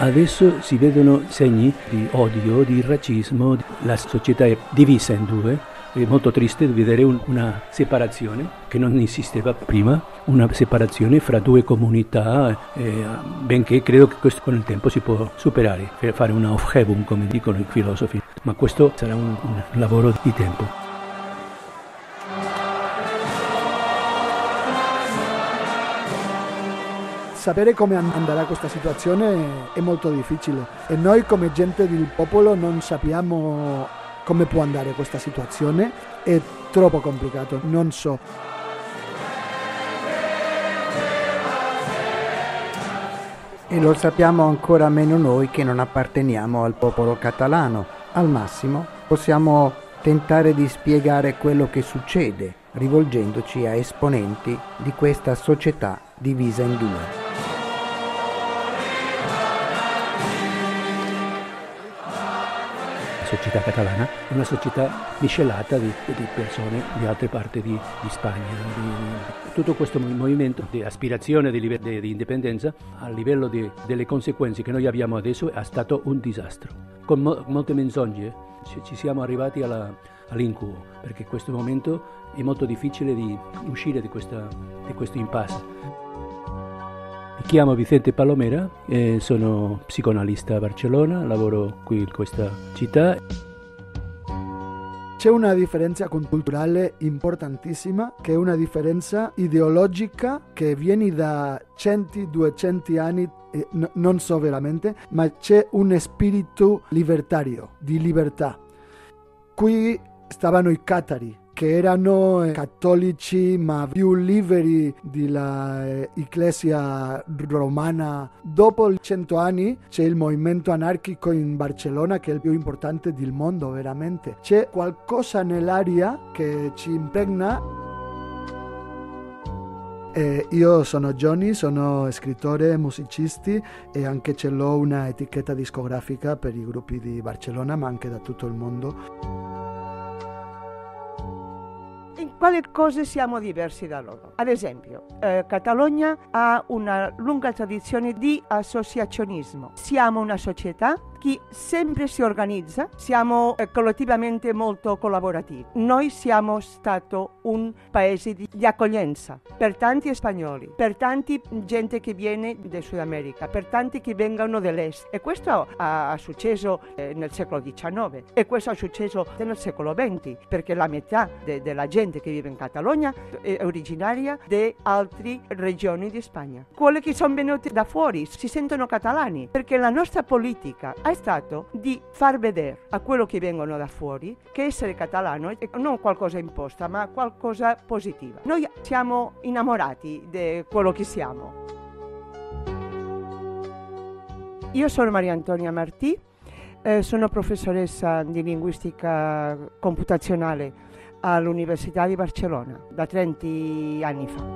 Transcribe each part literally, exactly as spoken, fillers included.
Adesso si vedono segni di odio, di razzismo, la società è divisa in due, è molto triste vedere un, una separazione che non esisteva prima, una separazione fra due comunità, eh, benché credo che questo con il tempo si può superare, fare una Aufhebung come dicono i filosofi, ma questo sarà un, un lavoro di tempo. Sapere come andrà questa situazione è molto difficile e noi come gente del popolo non sappiamo come può andare questa situazione, è troppo complicato, non so. E lo sappiamo ancora meno noi che non apparteniamo al popolo catalano. Al massimo possiamo tentare di spiegare quello che succede, rivolgendoci a esponenti di questa società divisa in due. La società catalana è una società miscelata di, di persone di altre parti di, di Spagna. Di, tutto questo movimento di aspirazione di, di, di indipendenza a livello di, delle conseguenze che noi abbiamo adesso è stato un disastro. Con mo, molte menzogne ci, ci siamo arrivati alla, all'incubo, perché in questo momento è molto difficile di uscire di, questa, di questo impasse. Mi chiamo Vicente Palomera, e sono psicoanalista a Barcellona, lavoro qui in questa città. C'è una differenza culturale importantissima, che è una differenza ideologica che viene da cento duecento anni, eh, no, non so veramente, ma c'è un spirito libertario, di libertà. Qui stavano i catari, che erano eh, cattolici ma più liberi dell'Ecclesia romana. Dopo cento anni c'è il movimento anarchico in Barcellona, che è il più importante del mondo veramente. C'è qualcosa nell'aria che ci impregna. Eh, io sono Johnny, sono scrittore, musicista e anche ce l'ho una etichetta discografica per i gruppi di Barcellona ma anche da tutto il mondo. In quali cose siamo diversi da loro? Ad esempio, eh, Catalogna ha una lunga tradizione di associazionismo. Siamo una società che sempre si organizza, siamo eh, collettivamente molto collaborativi. Noi siamo stato un paese di, di accoglienza per tanti spagnoli, per tanti gente che viene del Sud America, per tanti che vengono dall'Est. E questo ha, ha successo eh, nel secolo diciannove e questo è successo nel secolo venti, perché la metà de, della gente che vive in Catalogna è originaria di altre regioni di Spagna. Quelli che sono venuti da fuori si sentono catalani, perché la nostra politica è stato di far vedere a quello che vengono da fuori che essere catalano è non qualcosa imposta, ma qualcosa positiva. Noi siamo innamorati di quello che siamo. Io sono Maria Antonia Martí, eh, sono professoressa di linguistica computazionale all'Università di Barcellona da trenta anni fa.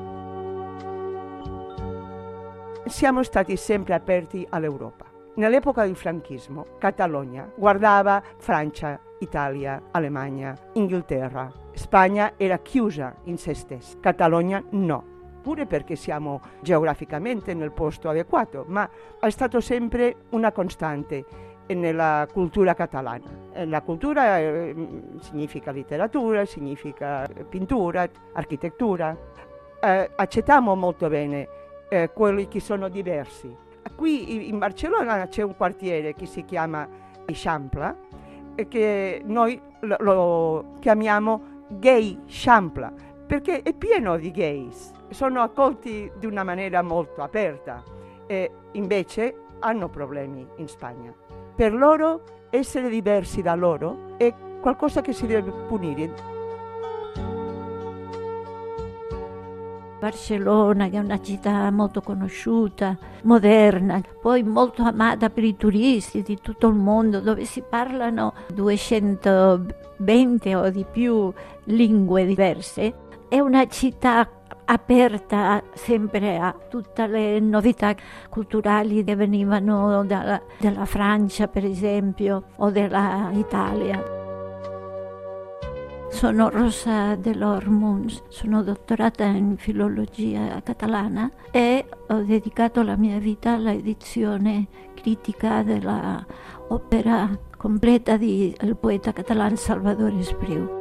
Siamo stati sempre aperti all'Europa. Nell'epoca del franchismo, Catalogna guardava Francia, Italia, Alemagna, Inghilterra. Spagna era chiusa in se stessa, Catalogna no. Pure perché siamo geograficamente nel posto adeguato, ma è stato sempre una costante nella cultura catalana. La cultura eh, significa letteratura, significa pittura, architettura. Eh, accettiamo molto bene eh, quelli che sono diversi. Qui in Barcellona c'è un quartiere che si chiama Eixample e che noi lo, lo chiamiamo Gay Xample perché è pieno di gays, sono accolti di una maniera molto aperta e invece hanno problemi in Spagna. Per loro essere diversi da loro è qualcosa che si deve punire. Barcellona, che è una città molto conosciuta, moderna, poi molto amata per i turisti di tutto il mondo, dove si parlano duecentoventi o di più lingue diverse. È una città aperta sempre a tutte le novità culturali che venivano dalla, dalla Francia, per esempio, o dall'Italia. Sono Rosa Delormunt, sono dottorata in filologia catalana e ho dedicato la mia vita all'edizione critica dell'opera completa del poeta catalano Salvador Espriu.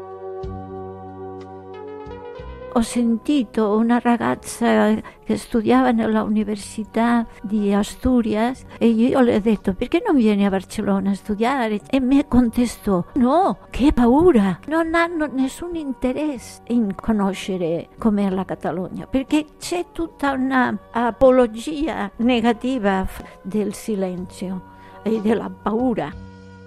Ho sentito una ragazza che studiava nella Università di Asturias e io le ho detto: perché non vieni a Barcellona a studiare? E mi contestò: no, che paura, non hanno nessun interesse in conoscere com'è la Catalogna, perché c'è tutta una apologia negativa del silenzio e della paura.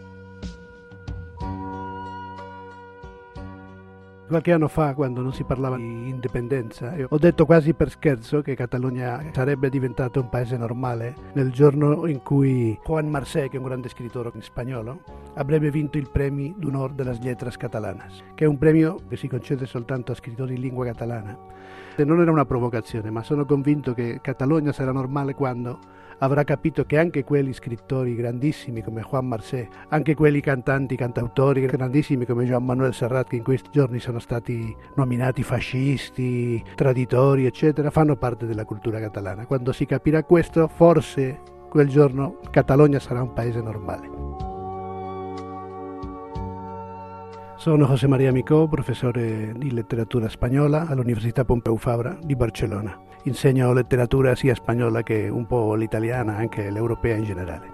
Qualche anno fa, quando non si parlava di indipendenza, io ho detto quasi per scherzo che Catalogna sarebbe diventato un paese normale nel giorno in cui Juan Marsé, che è un grande scrittore in spagnolo, avrebbe vinto il premio d'onor de las letras catalanas, che è un premio che si concede soltanto a scrittori in lingua catalana. E non era una provocazione, ma sono convinto che Catalogna sarà normale quando avrà capito che anche quelli scrittori grandissimi come Juan Marsé, anche quelli cantanti, cantautori grandissimi come Joan Manuel Serrat, che in questi giorni sono stati nominati fascisti, traditori, eccetera, fanno parte della cultura catalana. Quando si capirà questo, forse quel giorno Catalogna sarà un paese normale. Sono José María Micó, professore di letteratura spagnola all'Università Pompeu Fabra di Barcellona. Insegno letteratura sia spagnola che un po' l'italiana, anche l'europea in generale.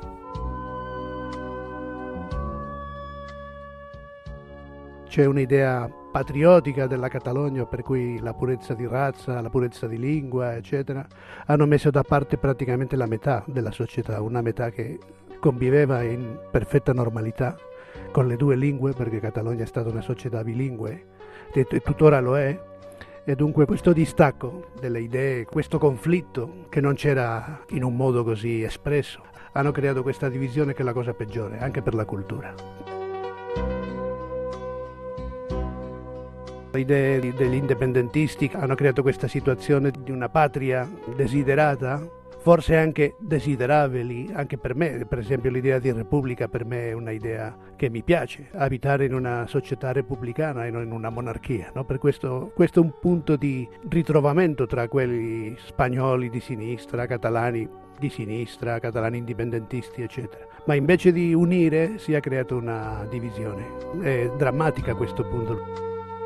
C'è un'idea patriottica della Catalogna per cui la purezza di razza, la purezza di lingua, eccetera, hanno messo da parte praticamente la metà della società, una metà che conviveva in perfetta normalità con le due lingue, perché Catalogna è stata una società bilingue e tuttora lo è. E dunque questo distacco delle idee, questo conflitto che non c'era in un modo così espresso, hanno creato questa divisione che è la cosa peggiore, anche per la cultura. Le idee degli indipendentisti hanno creato questa situazione di una patria desiderata, forse anche desiderabili, anche per me. Per esempio l'idea di repubblica per me è una idea che mi piace, abitare in una società repubblicana e non in una monarchia, no? Per questo, questo è un punto di ritrovamento tra quelli spagnoli di sinistra, catalani di sinistra, catalani indipendentisti, eccetera. Ma invece di unire si è creata una divisione. È drammatica a questo punto.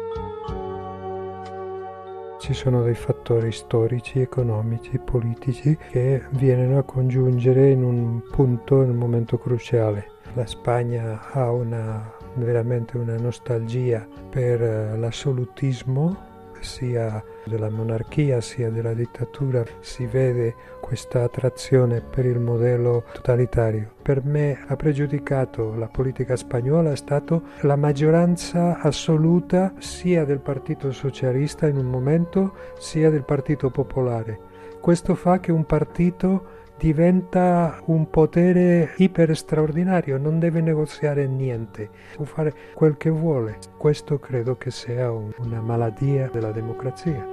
Ci sono dei fattori storici, economici, politici che viene a congiungere in un punto, in un momento cruciale. La Spagna ha una, veramente una nostalgia per l'assolutismo, sia della monarchia sia della dittatura. Si vede questa attrazione per il modello totalitario. Per me ha pregiudicato la politica spagnola è stato la maggioranza assoluta sia del Partito Socialista in un momento sia del Partito Popolare. Questo fa che un partito diventa un potere iper straordinario, non deve negoziare niente, può fare quel che vuole. Questo credo che sia un, una malattia della democrazia.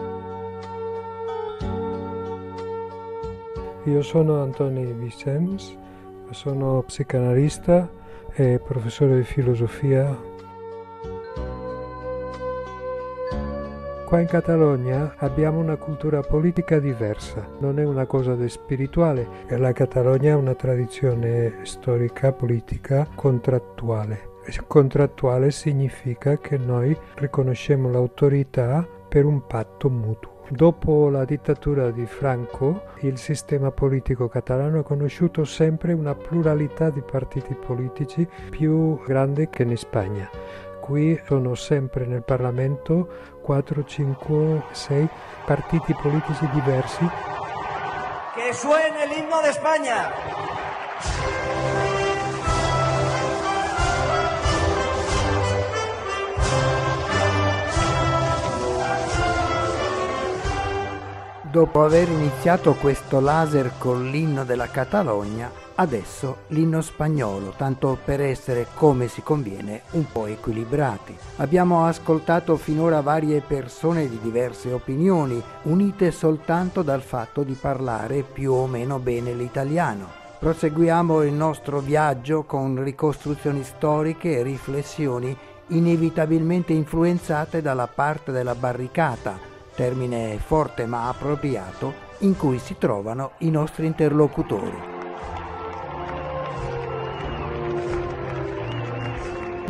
Io sono Antoni Vicens, sono psicanalista e professore di filosofia. Qua in Catalogna abbiamo una cultura politica diversa, non è una cosa di spirituale. La Catalogna ha una tradizione storica, politica, contrattuale. Contrattuale significa che noi riconosciamo l'autorità per un patto mutuo. Dopo la dittatura di Franco, il sistema politico catalano ha conosciuto sempre una pluralità di partiti politici più grande che in Spagna. Qui sono sempre nel Parlamento quattro, cinque, sei partiti politici diversi. Que suene el himno de España. Dopo aver iniziato questo laser con l'inno della Catalogna, adesso l'inno spagnolo, tanto per essere, come si conviene, un po' equilibrati. Abbiamo ascoltato finora varie persone di diverse opinioni, unite soltanto dal fatto di parlare più o meno bene l'italiano. Proseguiamo il nostro viaggio con ricostruzioni storiche e riflessioni inevitabilmente influenzate dalla parte della barricata, termine forte ma appropriato, in cui si trovano i nostri interlocutori.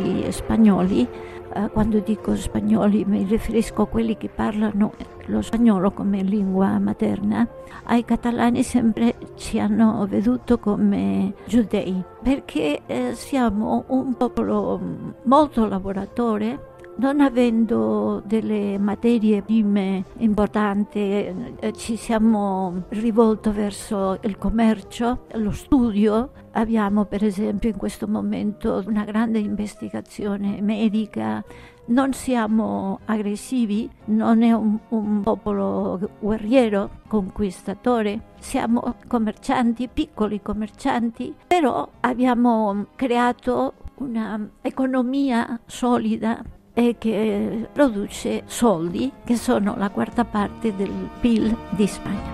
gli spagnoli, eh, quando dico spagnoli mi riferisco a quelli che parlano lo spagnolo come lingua materna, ai catalani sempre ci hanno veduto come giudei, perché eh, siamo un popolo molto lavoratore. Non avendo delle materie prime importanti, eh, ci siamo rivolti verso il commercio, lo studio. Abbiamo per esempio in questo momento una grande investigazione medica. Non siamo aggressivi, non è un, un popolo guerriero, conquistatore. Siamo commercianti, piccoli commercianti, però abbiamo creato un'economia solida e che produce soldi che sono la quarta parte del P I L di Spagna.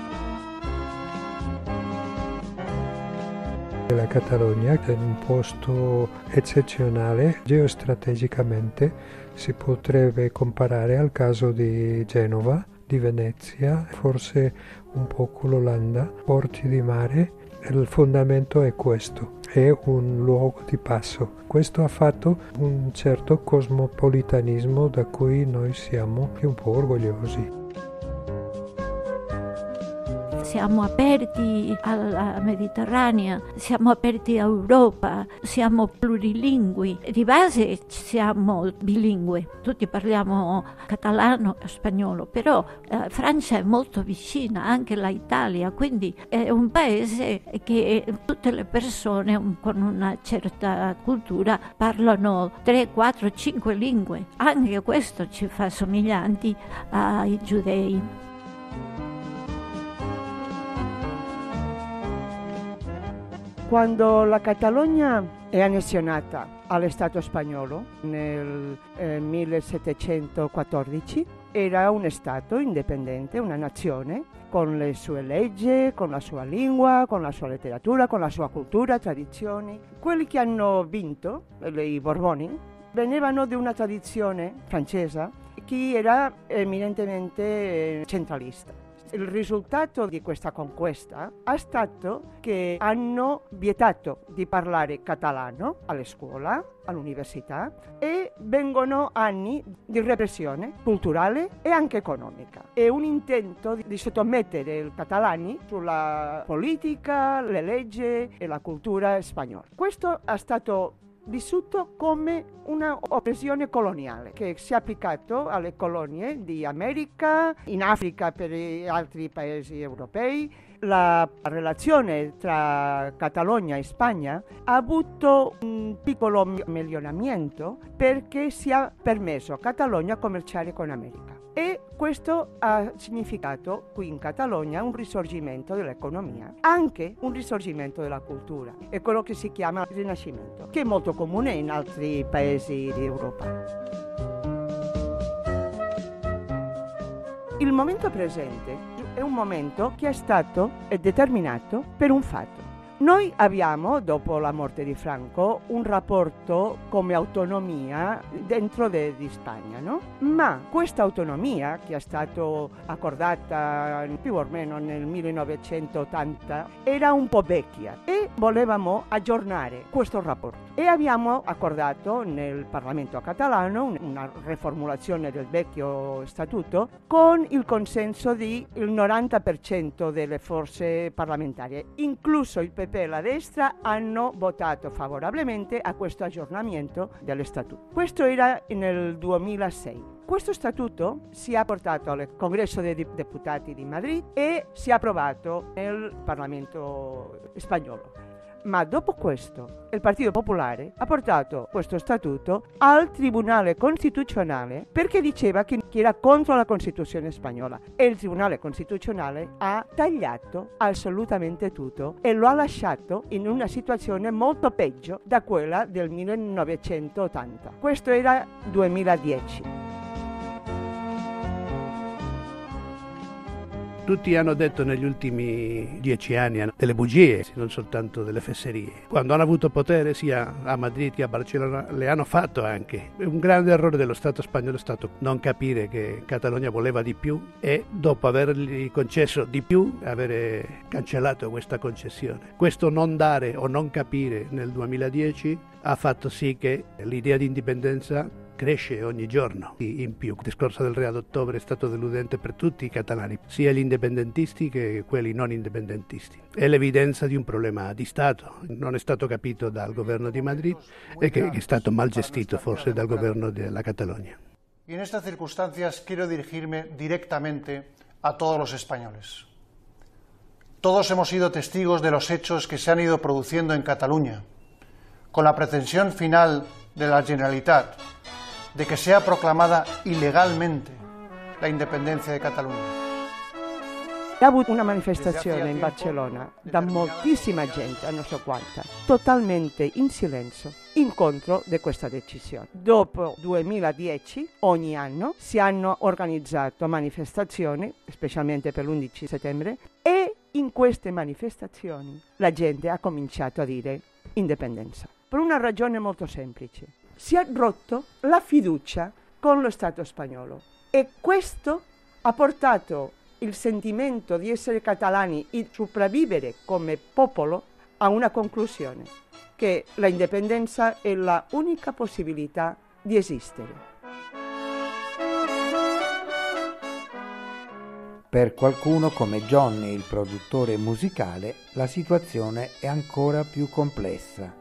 La Catalogna è un posto eccezionale geostrategicamente, si potrebbe comparare al caso di Genova, di Venezia, forse un po' con l'Olanda, porti di mare. Il fondamento è questo, è un luogo di passo. Questo ha fatto un certo cosmopolitanismo da cui noi siamo un po' orgogliosi. Siamo aperti alla Mediterranea, siamo aperti all'Europa, siamo plurilingui. Di base siamo bilingue, tutti parliamo catalano e spagnolo, però eh, Francia è molto vicina, anche l'Italia, quindi è un paese che tutte le persone con una certa cultura parlano tre, quattro, cinque lingue. Anche questo ci fa somiglianti ai giudei. Quando la Catalogna è annessionata allo Stato spagnolo nel eh, millesettecentoquattordici, era un Stato indipendente, una nazione, con le sue leggi, con la sua lingua, con la sua letteratura, con la sua cultura, tradizioni. Quelli che hanno vinto, i Borboni, venivano da una tradizione francese che era eminentemente centralista. Il risultato di questa conquista è stato che hanno vietato di parlare catalano alla scuola, all'università, e vengono anni di repressione culturale e anche economica. È un intento di sottomettere i catalani sulla politica, le leggi e la cultura spagnola. Questo è stato vissuto come una oppressione coloniale che si è applicato alle colonie di America, in Africa per gli altri paesi europei. La relazione tra Catalogna e Spagna ha avuto un piccolo miglioramento perché si è permesso a Catalogna commerciare con America. E questo ha significato qui in Catalogna un risorgimento dell'economia, anche un risorgimento della cultura. È quello che si chiama Rinascimento, che è molto comune in altri paesi d'Europa. Il momento presente è un momento che è stato determinato per un fatto. Noi abbiamo, dopo la morte di Franco, un rapporto come autonomia dentro de, di Spagna, no? Ma questa autonomia, che è stata accordata più o meno nel millenovecentottanta, era un po' vecchia e volevamo aggiornare questo rapporto. E abbiamo accordato nel Parlamento catalano una riformulazione del vecchio statuto con il consenso del novanta per cento delle forze parlamentari, incluso il P P e la destra hanno votato favorevolmente a questo aggiornamento dello statuto. Questo era nel duemilasei. Questo statuto si è portato al Congresso dei Deputati di Madrid e si è approvato nel Parlamento spagnolo. Ma dopo questo il Partito Popolare ha portato questo statuto al Tribunale Costituzionale perché diceva che era contro la Costituzione spagnola, e il Tribunale Costituzionale ha tagliato assolutamente tutto e lo ha lasciato in una situazione molto peggio da quella del millenovecentottanta. Questo era duemiladieci. Tutti hanno detto negli ultimi dieci anni delle bugie, non soltanto delle fesserie. Quando hanno avuto potere sia a Madrid che a Barcellona le hanno fatto anche. Un grande errore dello Stato spagnolo è stato non capire che Catalogna voleva di più e dopo avergli concesso di più avere cancellato questa concessione. Questo non dare o non capire nel duemiladieci ha fatto sì che l'idea di indipendenza cresce ogni giorno in più. Il discorso del Re d'ottobre è stato deludente per tutti i catalani, sia gli indipendentisti che quelli non indipendentisti. È l'evidenza di un problema di Stato, non è stato capito dal governo di Madrid e che è stato mal gestito forse dal governo della Catalogna. Y en estas circunstancias quiero dirigirme directamente a todos los españoles. Todos hemos sido testigos de los hechos que se han ido produciendo en Cataluña, con la pretensión final de la Generalitat de que sea proclamada ilegalmente la independencia de Cataluña. Ha avuto una manifestazione in Barcellona da moltissima gente, non so quanta, totalmente in silenzio, in contro di questa decisione. Dopo duemiladieci, ogni anno, si hanno organizzato manifestazioni, specialmente per l'undici settembre, e in queste manifestazioni la gente ha cominciato a dire indipendenza. Per una ragione molto semplice. Si è rotto la fiducia con lo Stato spagnolo e questo ha portato il sentimento di essere catalani e sopravvivere come popolo a una conclusione, che la indipendenza è la unica possibilità di esistere. Per qualcuno come Johnny, il produttore musicale, la situazione è ancora più complessa.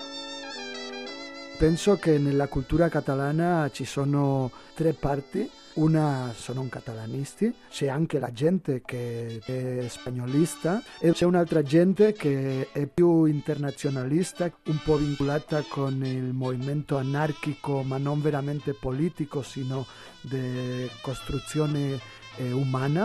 Penso che nella cultura catalana ci sono tre parti. Una sono catalanisti, c'è anche la gente che è spagnolista e c'è un'altra gente che è più internazionalista, un po' vincolata con il movimento anarchico, ma non veramente politico, sino di costruzione eh, umana.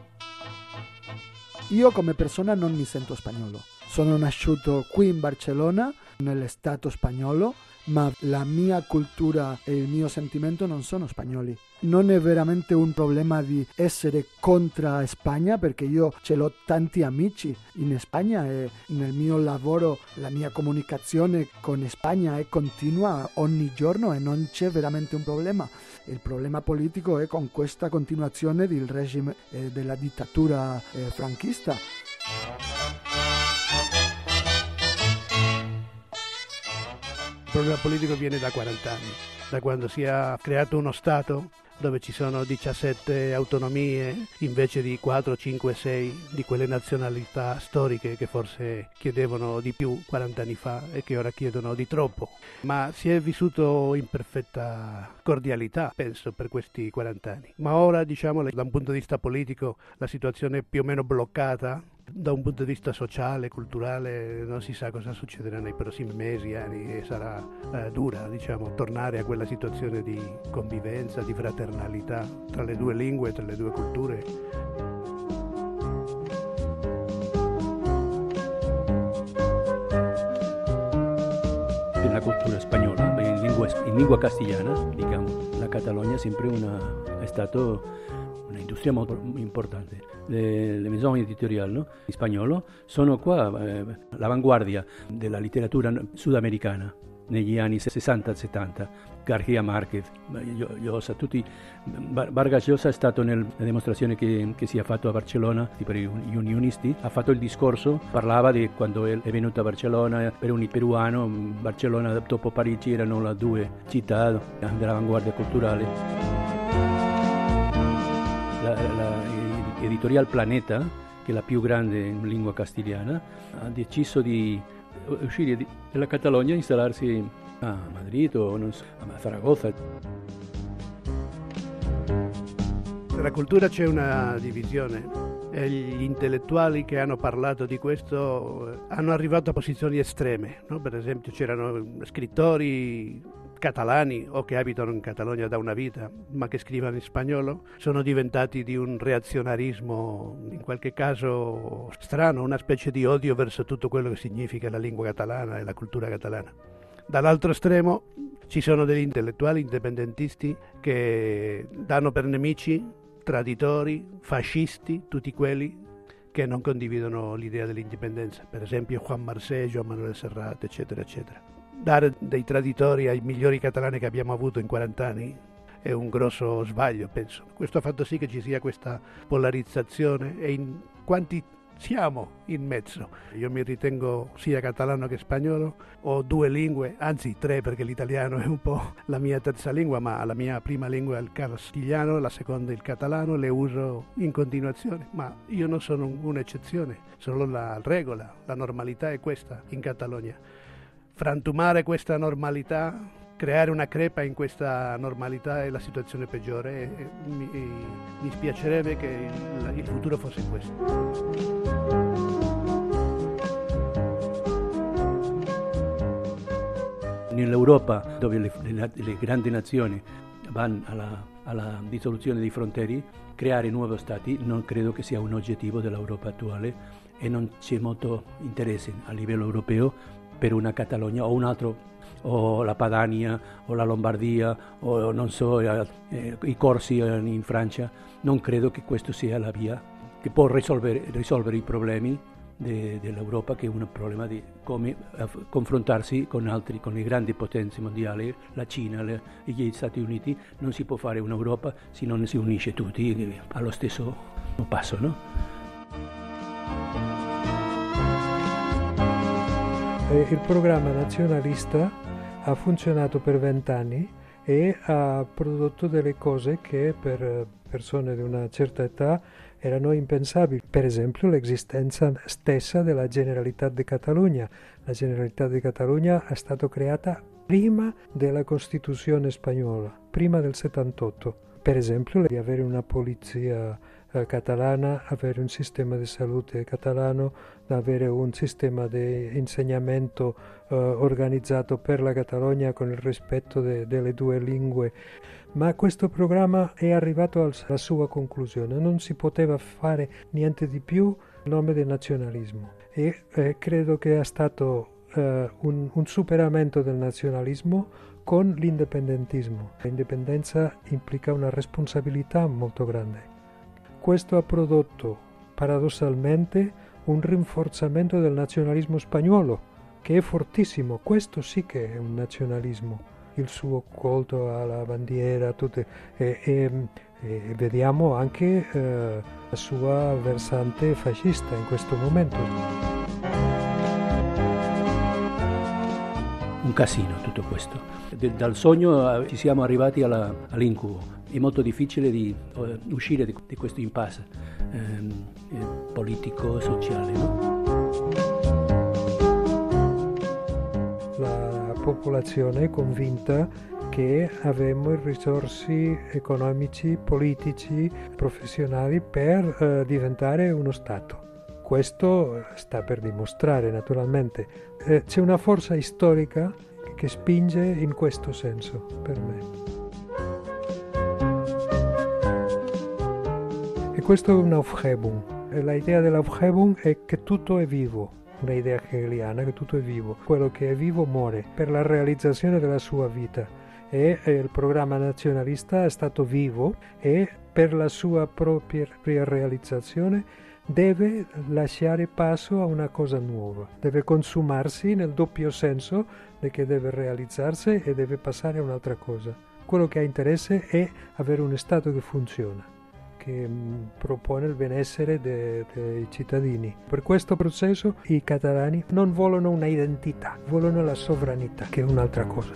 Io come persona non mi sento spagnolo. Sono nasciuto qui in Barcellona, nello Stato spagnolo, ma la mia cultura e il mio sentimento non sono spagnoli. Non è veramente un problema di essere contro Spagna, perché io ce l'ho tanti amici in Spagna e nel mio lavoro la mia comunicazione con Spagna è continua ogni giorno e non c'è veramente un problema. Il problema politico è con questa continuazione del regime eh, della dittatura eh, franchista. Il problema politico viene da quaranta anni, da quando si è creato uno Stato dove ci sono diciassette autonomie invece di quattro, cinque, sei di quelle nazionalità storiche che forse chiedevano di più quaranta anni fa e che ora chiedono di troppo. Ma si è vissuto in perfetta cordialità, penso, per questi quaranta anni. Ma ora, diciamo, da un punto di vista politico la situazione è più o meno bloccata. Da un punto di vista sociale, culturale, non si sa cosa succederà nei prossimi mesi, anni, e sarà eh, dura, diciamo, tornare a quella situazione di convivenza, di fraternalità tra le due lingue, tra le due culture. Nella cultura spagnola, in lingua, in lingua castigliana, diciamo, la Catalogna è sempre una, è stato un'industria molto importante. Le, le maison editoriali, no? In spagnolo sono qua eh, all'avanguardia della letteratura sudamericana negli anni sessanta settanta. García Márquez, Llosa, tutti. Vargas Llosa è stato nella dimostrazione che, che si è fatto a Barcellona per gli unionisti, ha fatto il discorso, parlava di quando è venuto a Barcellona per un peruano. Barcellona dopo Parigi erano le due città dell'avanguardia culturale. La, la, Editorial Planeta, che è la più grande in lingua castigliana, ha deciso di uscire dalla Catalogna e installarsi a Madrid o non so, a Zaragoza. Nella cultura c'è una divisione e gli intellettuali che hanno parlato di questo hanno arrivato a posizioni estreme, no? Per esempio c'erano scrittori catalani o che abitano in Catalogna da una vita ma che scrivono in spagnolo, sono diventati di un reazionarismo in qualche caso strano, una specie di odio verso tutto quello che significa la lingua catalana e la cultura catalana. Dall'altro estremo ci sono degli intellettuali indipendentisti che danno per nemici traditori, fascisti, tutti quelli che non condividono l'idea dell'indipendenza, per esempio Juan Marsé, Joan Manuel Serrat, eccetera, eccetera. Dare dei traditori ai migliori catalani che abbiamo avuto in quaranta anni è un grosso sbaglio, penso. Questo ha fatto sì che ci sia questa polarizzazione e in quanti siamo in mezzo. Io mi ritengo sia catalano che spagnolo, ho due lingue, anzi tre, perché l'italiano è un po' la mia terza lingua, ma la mia prima lingua è il castigliano, la seconda il catalano, le uso in continuazione, ma io non sono un'eccezione, solo la regola, la normalità è questa in Catalogna. Frantumare questa normalità, creare una crepa in questa normalità è la situazione peggiore e, e mi, e, mi spiacerebbe che il, il futuro fosse questo. Nell'Europa, dove le, le, le grandi nazioni vanno alla, alla dissoluzione dei frontieri, creare nuovi stati non credo che sia un obiettivo dell'Europa attuale e non c'è molto interesse a livello europeo per una Catalogna o un altro, o la Padania o la Lombardia o non so, eh, i corsi in Francia. Non credo che questo sia la via che può risolvere, risolvere i problemi de, dell'Europa, che è un problema di come uh, confrontarsi con altri, con le grandi potenze mondiali, la Cina, le, gli Stati Uniti. Non si può fare un'Europa se non si unisce tutti allo stesso passo, no? Il programma nazionalista ha funzionato per vent'anni e ha prodotto delle cose che per persone di una certa età erano impensabili. Per esempio l'esistenza stessa della Generalitat de Catalunya. La Generalitat de Catalunya è stata creata prima della Costituzione spagnola, prima del settantotto. Per esempio di avere una polizia eh, catalana, avere un sistema di salute catalano, avere un sistema di insegnamento eh, organizzato per la Catalogna con il rispetto de, delle due lingue. Ma questo programma è arrivato alla sua conclusione, non si poteva fare niente di più in nome del nazionalismo e eh, credo che è stato eh, un, un superamento del nazionalismo con l'indipendentismo. L'indipendenza implica una responsabilità molto grande. Questo ha prodotto paradossalmente un rinforzamento del nazionalismo spagnolo, che è fortissimo. Questo sì che è un nazionalismo, il suo culto alla bandiera, tutte, e, e, e vediamo anche eh, la sua versante fascista in questo momento. Un casino tutto questo. De, dal sogno ci siamo arrivati alla, all'incubo. È molto difficile di uh, uscire di, di questo impasse ehm, eh, politico, sociale, no? La popolazione è convinta che avremo i risorse economici, politici, professionali per eh, diventare uno Stato. Questo sta per dimostrare naturalmente. Eh, c'è una forza storica che spinge in questo senso per me. E questo è un Aufhebung. L'idea dell'Aufhebung è che tutto è vivo. Un'idea hegeliana che tutto è vivo, quello che è vivo muore per la realizzazione della sua vita e il programma nazionalista è stato vivo e per la sua propria realizzazione deve lasciare passo a una cosa nuova, deve consumarsi nel doppio senso di che deve realizzarsi e deve passare a un'altra cosa. Quello che ha interesse è avere un Stato che funziona, che propone il benessere dei de cittadini. Per questo processo i catalani non vogliono una identità, vogliono la sovranità, che è un'altra cosa.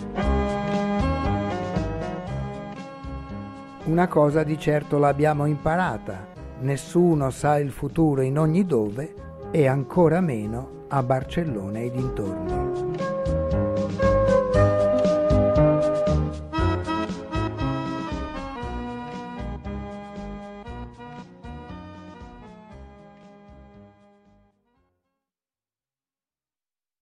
Una cosa di certo l'abbiamo imparata: nessuno sa il futuro in ogni dove e ancora meno a Barcellona e dintorni.